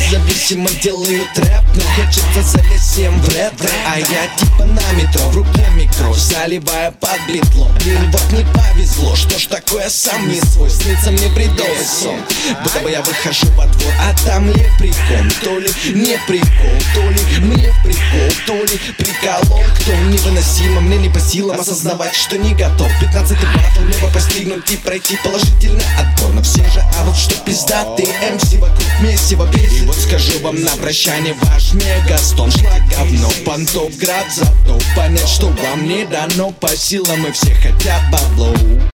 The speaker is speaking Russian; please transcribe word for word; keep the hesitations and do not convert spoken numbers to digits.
независимо делаю трэп, но хочется залезть всем в ретро. А я типа на метро, в руке микро, заливая под битло. Блин, вот не повезло, что ж такое, сам не свой. Снится мне бредовый сон, будто бы я выхожу во двор, а там лепрекон. То ли не прикол, то ли мне прикол, то ли приколол. Кто невыносимо, мне не по силам осознавать, что не готов. Пятнадцать батл небо постигнуть и пройти положительный отбор. Но все же, а вот что пиздатый эм си вокруг месиво бесит. И вот скажу вам на прощание ваш мегастон. Шла говно, понтов град, зато понять, что вам не дано по силам, и все хотят бабло.